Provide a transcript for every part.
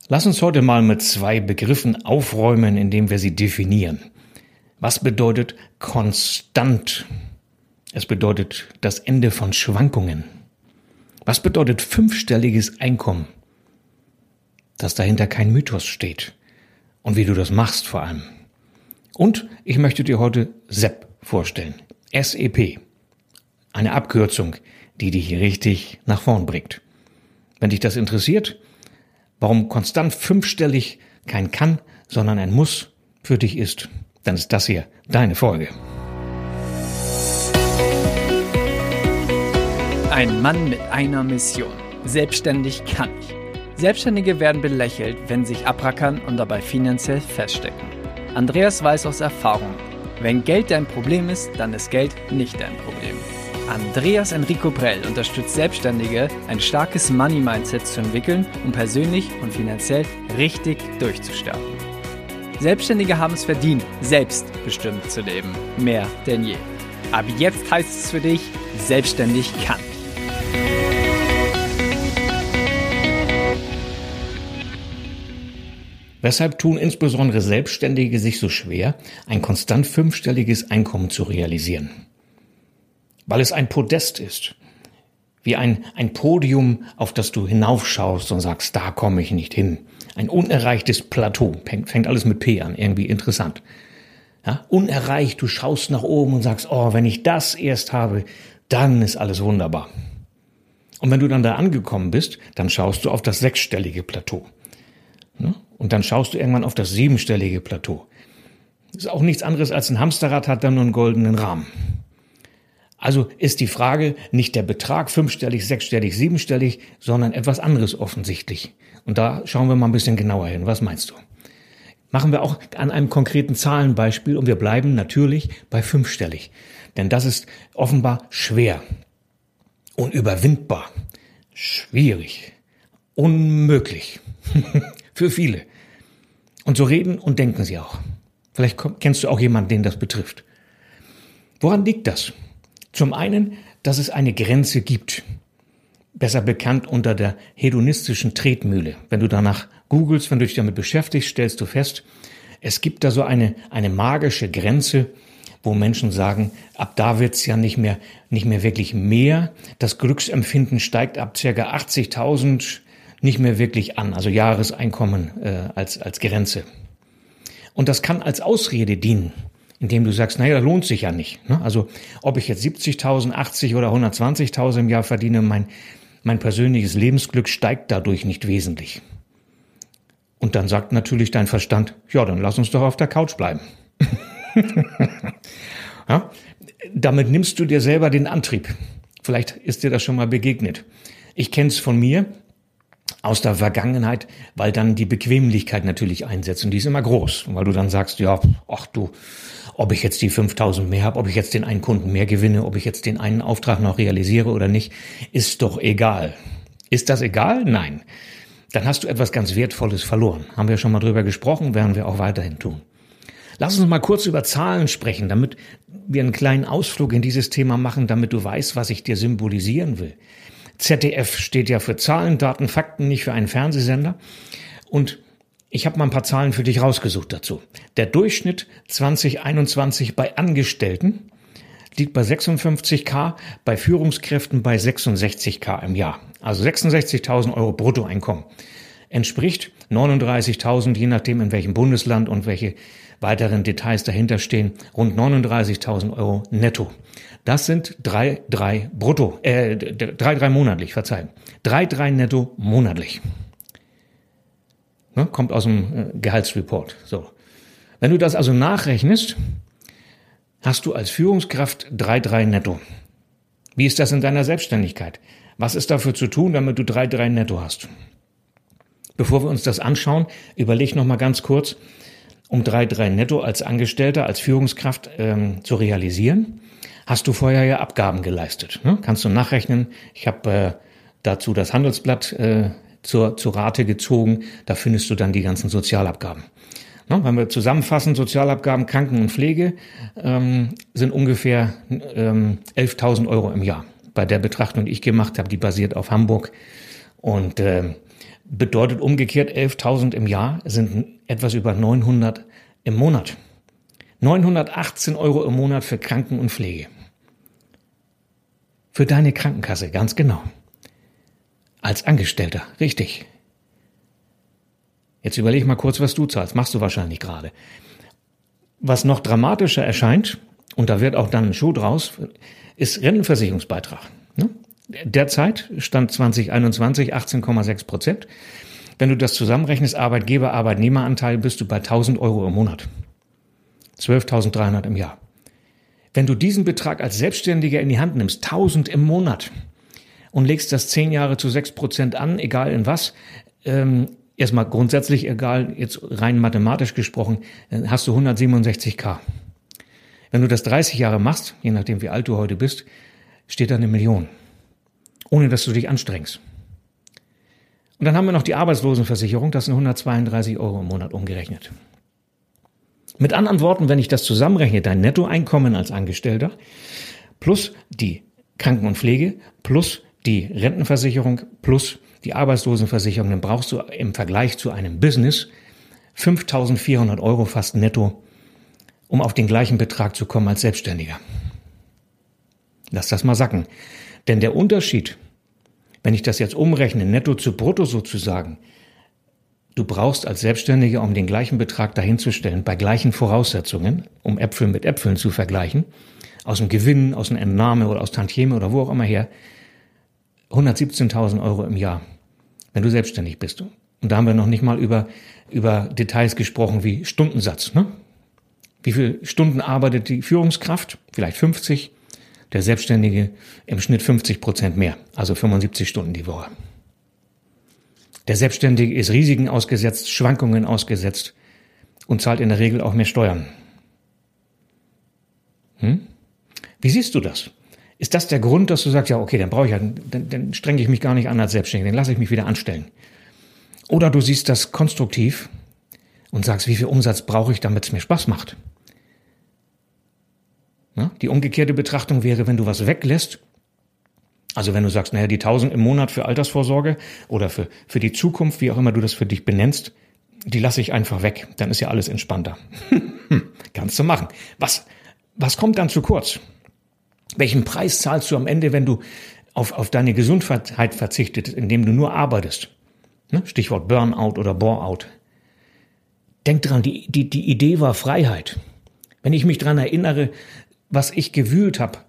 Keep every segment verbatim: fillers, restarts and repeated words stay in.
Lass uns heute mal mit zwei Begriffen aufräumen, indem wir sie definieren. Was bedeutet konstant? Es bedeutet das Ende von Schwankungen. Was bedeutet fünfstelliges Einkommen? Dass dahinter kein Mythos steht. Und wie du das machst vor allem. Und ich möchte dir heute S E P vorstellen. S E P. Eine Abkürzung, die dich richtig nach vorn bringt. Wenn dich das interessiert, warum konstant fünfstellig kein Kann, sondern ein Muss für dich ist, dann ist das hier deine Folge. Ein Mann mit einer Mission. Selbstständig kann ich. Selbstständige werden belächelt, wenn sie sich abrackern und dabei finanziell feststecken. Andreas weiß aus Erfahrung, wenn Geld dein Problem ist, dann ist Geld nicht dein Problem. Andreas Enrico Brell unterstützt Selbstständige, ein starkes Money-Mindset zu entwickeln, um persönlich und finanziell richtig durchzustarten. Selbstständige haben es verdient, selbstbestimmt zu leben. Mehr denn je. Ab jetzt heißt es für dich, selbstständig kann. Weshalb tun insbesondere Selbstständige sich so schwer, ein konstant fünfstelliges Einkommen zu realisieren? Weil es ein Podest ist, wie ein, ein Podium, auf das du hinaufschaust und sagst, da komme ich nicht hin. Ein unerreichtes Plateau, fängt, fängt alles mit P an, irgendwie interessant. Ja, unerreicht, du schaust nach oben und sagst, oh, wenn ich das erst habe, dann ist alles wunderbar. Und wenn du dann da angekommen bist, dann schaust du auf das sechsstellige Plateau. Ne? Und dann schaust du irgendwann auf das siebenstellige Plateau. Das ist auch nichts anderes als ein Hamsterrad, hat dann nur einen goldenen Rahmen. Also ist die Frage nicht der Betrag fünfstellig, sechsstellig, siebenstellig, sondern etwas anderes offensichtlich. Und da schauen wir mal ein bisschen genauer hin. Was meinst du? Machen wir auch an einem konkreten Zahlenbeispiel und wir bleiben natürlich bei fünfstellig. Denn das ist offenbar schwer, unüberwindbar, schwierig, unmöglich für viele. Und so reden und denken sie auch. Vielleicht kennst du auch jemanden, den das betrifft. Woran liegt das? Zum einen, dass es eine Grenze gibt, besser bekannt unter der hedonistischen Tretmühle. Wenn du danach googelst, wenn du dich damit beschäftigst, stellst du fest, es gibt da so eine, eine magische Grenze, wo Menschen sagen, ab da wird's ja nicht mehr, nicht mehr wirklich mehr. Das Glücksempfinden steigt ab ca. achtzigtausend nicht mehr wirklich an, also Jahreseinkommen äh, als, als Grenze. Und das kann als Ausrede dienen, indem du sagst, naja, das lohnt sich ja nicht. Ne? Also ob ich jetzt siebzigtausend, achtzig oder hundertzwanzigtausend im Jahr verdiene, mein, mein persönliches Lebensglück steigt dadurch nicht wesentlich. Und dann sagt natürlich dein Verstand, ja, dann lass uns doch auf der Couch bleiben. Ja? Damit nimmst du dir selber den Antrieb. Vielleicht ist dir das schon mal begegnet. Ich kenne es von mir aus der Vergangenheit, weil dann die Bequemlichkeit natürlich einsetzt und die ist immer groß. Und weil du dann sagst, ja, ach du, ob ich jetzt die fünftausend mehr habe, ob ich jetzt den einen Kunden mehr gewinne, ob ich jetzt den einen Auftrag noch realisiere oder nicht, ist doch egal. Ist das egal? Nein. Dann hast du etwas ganz Wertvolles verloren. Haben wir schon mal drüber gesprochen, werden wir auch weiterhin tun. Lass uns mal kurz über Zahlen sprechen, damit wir einen kleinen Ausflug in dieses Thema machen, damit du weißt, was ich dir symbolisieren will. Z D F steht ja für Zahlen, Daten, Fakten, nicht für einen Fernsehsender. Und ich habe mal ein paar Zahlen für dich rausgesucht dazu. Der Durchschnitt zwanzig einundzwanzig bei Angestellten liegt bei sechsundfünfzigtausend, bei Führungskräften bei sechsundsechzigtausend im Jahr. Also sechsundsechzigtausend Euro Bruttoeinkommen. Entspricht neununddreißigtausend, je nachdem in welchem Bundesland und welche weiteren Details dahinter stehen, rund neununddreißigtausend Euro netto. Das sind drei Komma drei brutto, äh, drei Komma drei monatlich, verzeihen. drei Komma drei netto monatlich. Ne, kommt aus dem äh, Gehaltsreport. So. Wenn du das also nachrechnest, hast du als Führungskraft drei Komma drei netto. Wie ist das in deiner Selbstständigkeit? Was ist dafür zu tun, damit du drei Komma drei netto hast? Bevor wir uns das anschauen, überleg noch mal ganz kurz, um drei Komma drei netto als Angestellter, als Führungskraft ähm, zu realisieren, hast du vorher ja Abgaben geleistet. Ne? Kannst du nachrechnen. Ich habe äh, dazu das Handelsblatt äh, zur, zur Rate gezogen. Da findest du dann die ganzen Sozialabgaben. Ne? Wenn wir zusammenfassen, Sozialabgaben, Kranken- und Pflege ähm, sind ungefähr ähm, elftausend Euro im Jahr. Bei der Betrachtung, die ich gemacht habe, die basiert auf Hamburg. Und äh, bedeutet umgekehrt elftausend im Jahr sind etwas über neunhundert im Monat. neunhundertachtzehn Euro im Monat für Kranken- und Pflege. Für deine Krankenkasse, ganz genau. Als Angestellter, richtig. Jetzt überleg mal kurz, was du zahlst. Machst du wahrscheinlich gerade. Was noch dramatischer erscheint, und da wird auch dann ein Schuh draus, ist Rentenversicherungsbeitrag. Derzeit stand zwanzig einundzwanzig achtzehn Komma sechs Prozent. Wenn du das zusammenrechnest, Arbeitgeber, Arbeitnehmeranteil, bist du bei tausend Euro im Monat. zwölftausenddreihundert im Jahr. Wenn du diesen Betrag als Selbstständiger in die Hand nimmst, tausend im Monat, und legst das zehn Jahre zu sechs Prozent an, egal in was, ähm, erstmal grundsätzlich egal, jetzt rein mathematisch gesprochen, dann hast du hundertsiebenundsechzigtausend. Wenn du das dreißig Jahre machst, je nachdem wie alt du heute bist, steht da eine Million. Ohne dass du dich anstrengst. Und dann haben wir noch die Arbeitslosenversicherung, das sind hundertzweiunddreißig Euro im Monat umgerechnet. Mit anderen Worten, wenn ich das zusammenrechne, dein Nettoeinkommen als Angestellter plus die Kranken- und Pflege plus die Rentenversicherung plus die Arbeitslosenversicherung, dann brauchst du im Vergleich zu einem Business fünftausendvierhundert Euro fast netto, um auf den gleichen Betrag zu kommen als Selbstständiger. Lass das mal sacken. Denn der Unterschied, wenn ich das jetzt umrechne, netto zu brutto sozusagen, du brauchst als Selbstständiger, um den gleichen Betrag dahinzustellen, bei gleichen Voraussetzungen, um Äpfel mit Äpfeln zu vergleichen, aus dem Gewinn, aus einer Entnahme oder aus Tantieme oder wo auch immer her, hundertsiebzehntausend Euro im Jahr, wenn du selbstständig bist. Und da haben wir noch nicht mal über, über Details gesprochen wie Stundensatz. Ne? Wie viele Stunden arbeitet die Führungskraft? Vielleicht fünfzig. Der Selbstständige im Schnitt fünfzig Prozent mehr, also fünfundsiebzig Stunden die Woche. Der Selbstständige ist Risiken ausgesetzt, Schwankungen ausgesetzt und zahlt in der Regel auch mehr Steuern. Hm? Wie siehst du das? Ist das der Grund, dass du sagst, ja okay, dann brauche ich ja, dann, dann strenge ich mich gar nicht an als Selbstständiger, dann lasse ich mich wieder anstellen. Oder du siehst das konstruktiv und sagst, wie viel Umsatz brauche ich, damit es mir Spaß macht? Ja, die umgekehrte Betrachtung wäre, wenn du was weglässt, also wenn du sagst, naja, die tausend im Monat für Altersvorsorge oder für, für die Zukunft, wie auch immer du das für dich benennst, die lasse ich einfach weg, dann ist ja alles entspannter. Kannst du machen. Was, was kommt dann zu kurz? Welchen Preis zahlst du am Ende, wenn du auf, auf deine Gesundheit verzichtest, indem du nur arbeitest? Stichwort Burnout oder Boreout. Denk dran, die, die, die Idee war Freiheit. Wenn ich mich dran erinnere, was ich gewühlt habe,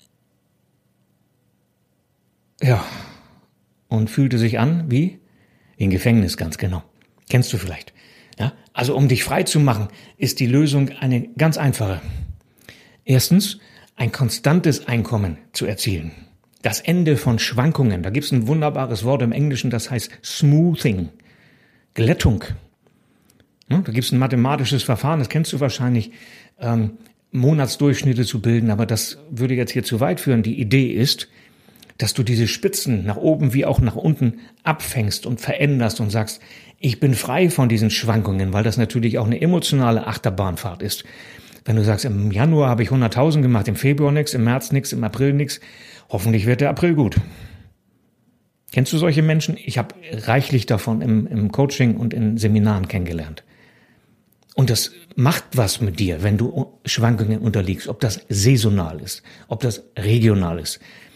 ja, und fühlte sich an wie im Gefängnis, ganz genau. Kennst du vielleicht. Ja? Also um dich frei zu machen, ist die Lösung eine ganz einfache. Erstens, ein konstantes Einkommen zu erzielen. Das Ende von Schwankungen. Da gibt es ein wunderbares Wort im Englischen, das heißt Smoothing. Glättung. Ja, da gibt es ein mathematisches Verfahren, das kennst du wahrscheinlich, ähm, Monatsdurchschnitte zu bilden, aber das würde jetzt hier zu weit führen. Die Idee ist, dass du diese Spitzen nach oben wie auch nach unten abfängst und veränderst und sagst, ich bin frei von diesen Schwankungen, weil das natürlich auch eine emotionale Achterbahnfahrt ist. Wenn du sagst, im Januar habe ich hunderttausend gemacht, im Februar nichts, im März nichts, im April nichts, hoffentlich wird der April gut. Kennst du solche Menschen? Ich habe reichlich davon im, im Coaching und in Seminaren kennengelernt. Und das macht was mit dir, wenn du Schwankungen unterliegst, ob das saisonal ist, ob das regional ist.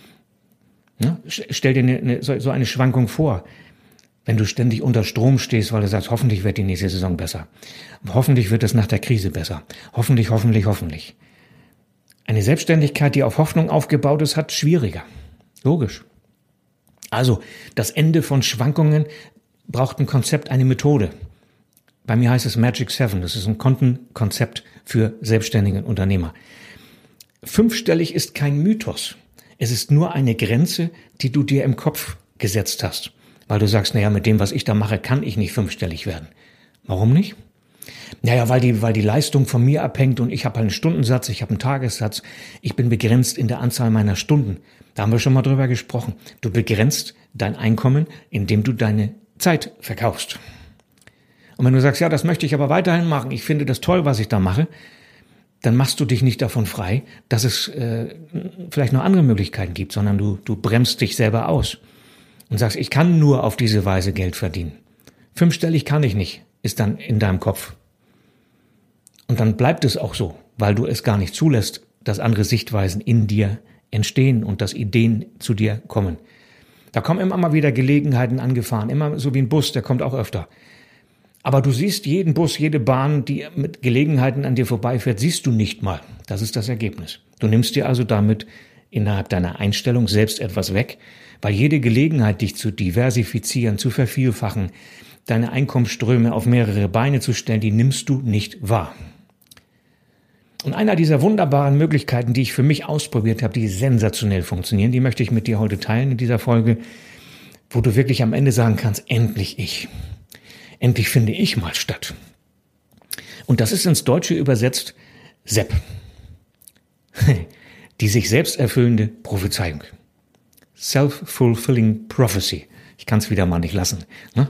Ja, stell dir eine, eine, so eine Schwankung vor, wenn du ständig unter Strom stehst, weil du sagst, hoffentlich wird die nächste Saison besser. Hoffentlich wird es nach der Krise besser. Hoffentlich, hoffentlich, hoffentlich. Eine Selbstständigkeit, die auf Hoffnung aufgebaut ist, hat schwieriger. Logisch. Also, das Ende von Schwankungen braucht ein Konzept, eine Methode. Bei mir heißt es Magic Seven. Das ist ein Kontenkonzept für selbstständige Unternehmer. Fünfstellig ist kein Mythos. Es ist nur eine Grenze, die du dir im Kopf gesetzt hast. Weil du sagst, naja, mit dem, was ich da mache, kann ich nicht fünfstellig werden. Warum nicht? Naja, weil die, weil die Leistung von mir abhängt und ich habe einen Stundensatz, ich habe einen Tagessatz. Ich bin begrenzt in der Anzahl meiner Stunden. Da haben wir schon mal drüber gesprochen. Du begrenzt dein Einkommen, indem du deine Zeit verkaufst. Und wenn du sagst, ja, das möchte ich aber weiterhin machen, ich finde das toll, was ich da mache, dann machst du dich nicht davon frei, dass es äh, vielleicht noch andere Möglichkeiten gibt, sondern du, du bremst dich selber aus. und sagst, ich kann nur auf diese Weise Geld verdienen. Fünfstellig kann ich nicht, ist dann in deinem Kopf. Und dann bleibt es auch so, weil du es gar nicht zulässt, dass andere Sichtweisen in dir entstehen und dass Ideen zu dir kommen. Da kommen immer mal wieder Gelegenheiten angefahren, immer so wie ein Bus, der kommt auch öfter. Aber du siehst jeden Bus, jede Bahn, die mit Gelegenheiten an dir vorbeifährt, siehst du nicht mal. Das ist das Ergebnis. Du nimmst dir also damit innerhalb deiner Einstellung selbst etwas weg, weil jede Gelegenheit, dich zu diversifizieren, zu vervielfachen, deine Einkommensströme auf mehrere Beine zu stellen, die nimmst du nicht wahr. Und einer dieser wunderbaren Möglichkeiten, die ich für mich ausprobiert habe, die sensationell funktionieren, die möchte ich mit dir heute teilen in dieser Folge, wo du wirklich am Ende sagen kannst, endlich ich. Endlich finde ich mal statt. Und das ist ins Deutsche übersetzt S E P. Die sich selbst erfüllende Prophezeiung. Self-fulfilling prophecy. Ich kann es wieder mal nicht lassen. Ne?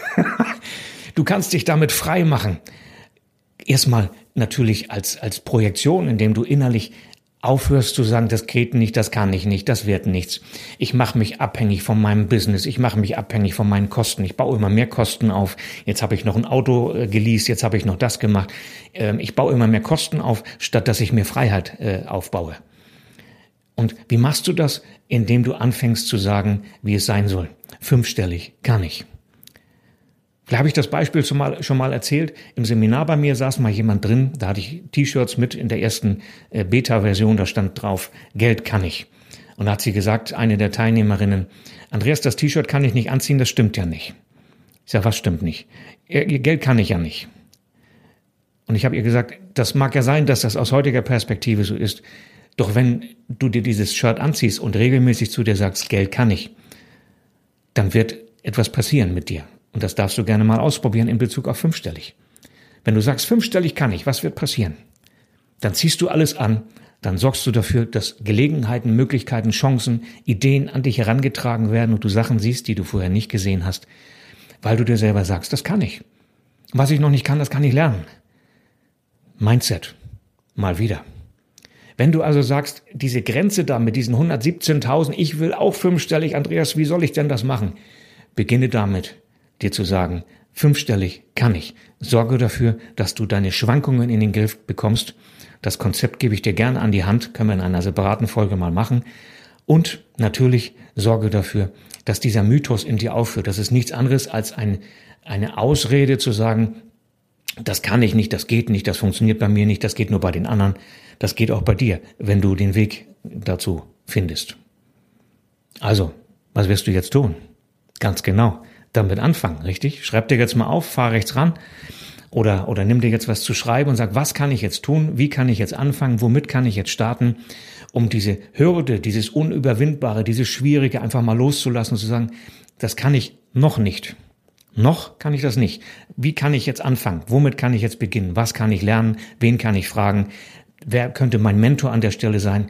Du kannst dich damit frei machen. Erstmal natürlich als, als Projektion, indem du innerlich aufhörst zu sagen, das geht nicht, das kann ich nicht, das wird nichts. Ich mache mich abhängig von meinem Business, ich mache mich abhängig von meinen Kosten, ich baue immer mehr Kosten auf. Jetzt habe ich noch ein Auto äh, geleast, jetzt habe ich noch das gemacht. Ähm, ich baue immer mehr Kosten auf, statt dass ich mir Freiheit äh, aufbaue. Und wie machst du das? Indem du anfängst zu sagen, wie es sein soll. Fünfstellig kann ich. Vielleicht habe ich das Beispiel schon mal, schon mal erzählt. Im Seminar bei mir saß mal jemand drin, da hatte ich T-Shirts mit in der ersten äh, Beta-Version, da stand drauf, Geld kann ich. Und da hat sie gesagt, eine der Teilnehmerinnen, Andreas, das T-Shirt kann ich nicht anziehen, das stimmt ja nicht. Ich sage, was stimmt nicht? Ihr, ihr Geld kann ich ja nicht. Und ich habe ihr gesagt, das mag ja sein, dass das aus heutiger Perspektive so ist, doch wenn du dir dieses Shirt anziehst und regelmäßig zu dir sagst, Geld kann ich, dann wird etwas passieren mit dir. Und das darfst du gerne mal ausprobieren in Bezug auf fünfstellig. Wenn du sagst, fünfstellig kann ich, was wird passieren? Dann ziehst du alles an, dann sorgst du dafür, dass Gelegenheiten, Möglichkeiten, Chancen, Ideen an dich herangetragen werden und du Sachen siehst, die du vorher nicht gesehen hast, weil du dir selber sagst, das kann ich. Was ich noch nicht kann, das kann ich lernen. Mindset. Mal wieder. Wenn du also sagst, diese Grenze da mit diesen hundertsiebzehntausend, ich will auch fünfstellig, Andreas, wie soll ich denn das machen? Beginne damit, dir zu sagen, fünfstellig kann ich. Sorge dafür, dass du deine Schwankungen in den Griff bekommst. Das Konzept gebe ich dir gerne an die Hand, können wir in einer separaten Folge mal machen. Und natürlich sorge dafür, dass dieser Mythos in dir aufhört. Das ist nichts anderes als ein, eine Ausrede zu sagen, das kann ich nicht, das geht nicht, das funktioniert bei mir nicht, das geht nur bei den anderen. Das geht auch bei dir, wenn du den Weg dazu findest. Also, was wirst du jetzt tun? Ganz genau. Damit anfangen, richtig? Schreib dir jetzt mal auf, fahr rechts ran oder, oder nimm dir jetzt was zu schreiben und sag, was kann ich jetzt tun? Wie kann ich jetzt anfangen? Womit kann ich jetzt starten? Um diese Hürde, dieses Unüberwindbare, dieses Schwierige einfach mal loszulassen und zu sagen, das kann ich noch nicht. Noch kann ich das nicht. Wie kann ich jetzt anfangen? Womit kann ich jetzt beginnen? Was kann ich lernen? Wen kann ich fragen? Wer könnte mein Mentor an der Stelle sein?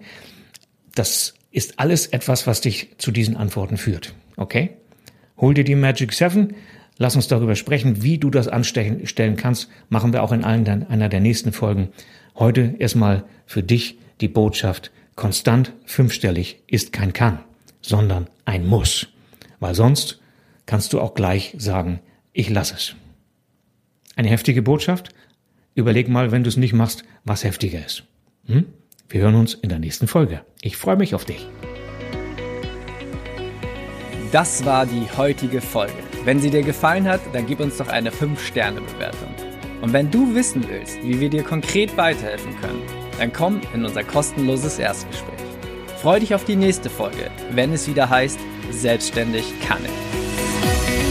Das ist alles etwas, was dich zu diesen Antworten führt. Okay? Hol dir die Magic Seven, lass uns darüber sprechen, wie du das anstellen kannst. Machen wir auch in allen, einer der nächsten Folgen. Heute erstmal für dich die Botschaft, konstant fünfstellig ist kein Kann, sondern ein Muss. Weil sonst kannst du auch gleich sagen, ich lasse es. Eine heftige Botschaft? Überleg mal, wenn du es nicht machst, was heftiger ist. Hm? Wir hören uns in der nächsten Folge. Ich freue mich auf dich. Das war die heutige Folge. Wenn sie dir gefallen hat, dann gib uns doch eine fünf Sterne Bewertung. Und wenn du wissen willst, wie wir dir konkret weiterhelfen können, dann komm in unser kostenloses Erstgespräch. Freu dich auf die nächste Folge, wenn es wieder heißt, selbstständig kann ich.